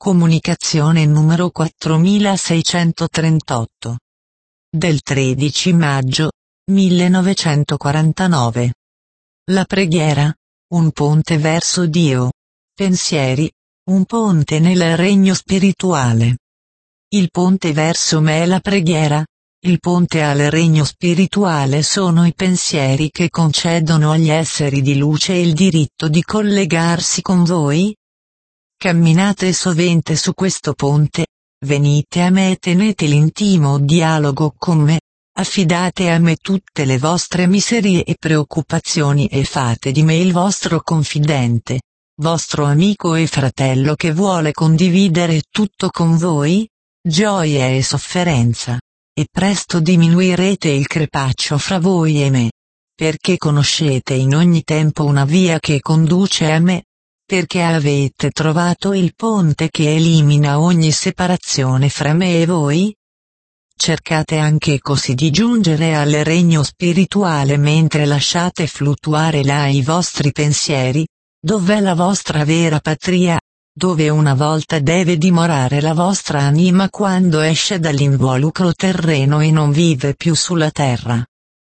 Comunicazione numero 4638. Del 13 maggio 1949. La preghiera, un ponte verso Dio. Pensieri, un ponte nel regno spirituale. Il ponte verso me è la preghiera, il ponte al regno spirituale sono i pensieri che concedono agli esseri di luce il diritto di collegarsi con voi. Camminate sovente su questo ponte, venite a me e tenete l'intimo dialogo con me, affidate a me tutte le vostre miserie e preoccupazioni e fate di me il vostro confidente, vostro amico e fratello che vuole condividere tutto con voi, gioia e sofferenza, e presto diminuirete il crepaccio fra voi e me, perché conoscete in ogni tempo una via che conduce a me, perché avete trovato il ponte che elimina ogni separazione fra me e voi? Cercate anche così di giungere al regno spirituale mentre lasciate fluttuare là i vostri pensieri, dov'è la vostra vera patria, dove una volta deve dimorare la vostra anima quando esce dall'involucro terreno e non vive più sulla terra.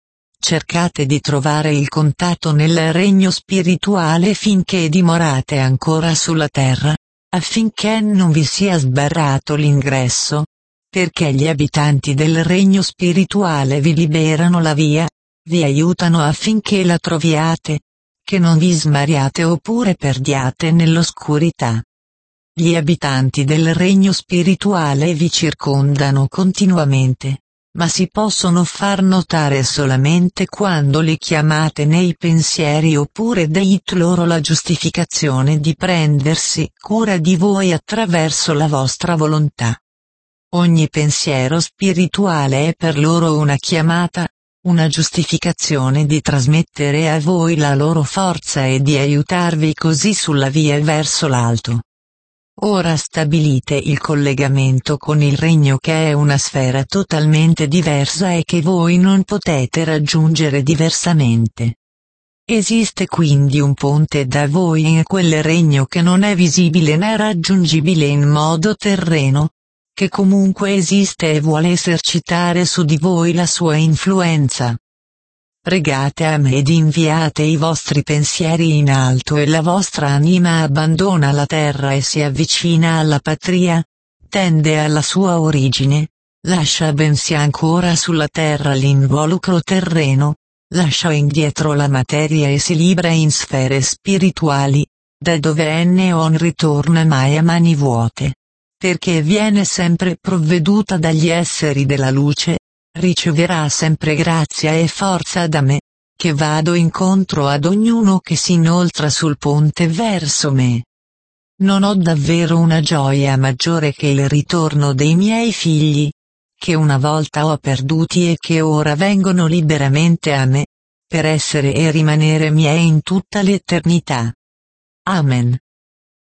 Cercate di trovare il contatto nel regno spirituale finché dimorate ancora sulla terra, affinché non vi sia sbarrato l'ingresso, perché gli abitanti del regno spirituale vi liberano la via, vi aiutano affinché la troviate, che non vi smariate oppure perdiate nell'oscurità. Gli abitanti del regno spirituale vi circondano continuamente, ma si possono far notare solamente quando li chiamate nei pensieri oppure date loro la giustificazione di prendersi cura di voi attraverso la vostra volontà. Ogni pensiero spirituale è per loro una chiamata, una giustificazione di trasmettere a voi la loro forza e di aiutarvi così sulla via verso l'alto. Ora stabilite il collegamento con il regno che è una sfera totalmente diversa e che voi non potete raggiungere diversamente. Esiste quindi un ponte da voi in quel regno che non è visibile né raggiungibile in modo terreno, che comunque esiste e vuole esercitare su di voi la sua influenza. Pregate a me ed inviate i vostri pensieri in alto e la vostra anima abbandona la terra e si avvicina alla patria, tende alla sua origine, lascia bensi ancora sulla terra l'involucro terreno, lascia indietro la materia e si libera in sfere spirituali, da dove non ritorna mai a mani vuote, perché viene sempre provveduta dagli esseri della luce. Riceverà sempre grazia e forza da me, che vado incontro ad ognuno che si inoltra sul ponte verso me. Non ho davvero una gioia maggiore che il ritorno dei miei figli, che una volta ho perduti e che ora vengono liberamente a me, per essere e rimanere miei in tutta l'eternità. Amen.